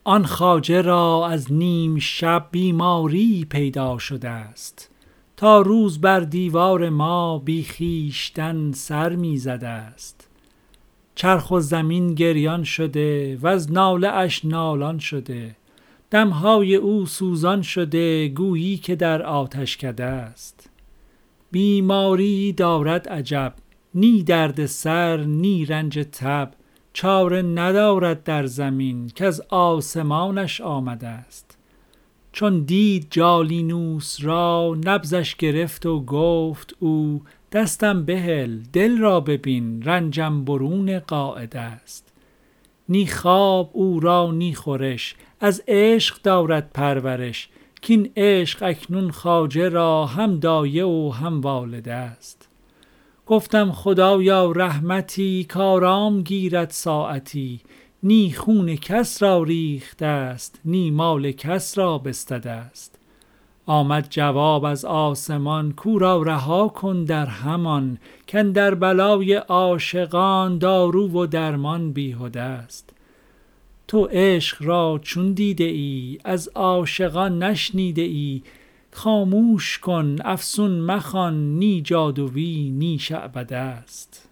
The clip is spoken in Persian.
آن خواجه را از نیم شب بیماری پیدا شده است، تا روز بر دیوار ما بی خویشتن سر می زده است. چرخ و زمین گریان شده و از ناله اش نالان شده، دمهای او سوزان شده گویی که در آتشکده است. بیماری دارد عجب، نی درد سر نی رنج تب، چاره ندارد در زمین که از آسمانش آمده است. چون دید جالینوس را نبضش گرفت و گفت او، دستم بهل دل را ببین رنجم برون قاعده است. نی خواب او را نی خورش، از عشق دارد پرورش، کین عشق اکنون خواجه را هم دایه و هم والده است. گفتم خدایا رحمتی کارام گیرد ساعتی، نی خون کس را ریخته است نی مال کس را بستده است. آمد جواب از آسمان کو را رها کن در همان، کاندر بلای عاشقان دارو و درمان بیهده است. تو عشق را چون دیده ای از عاشقان نشنیده ای، خاموش کن افسون مخوان نی جادویی نی شعبده است.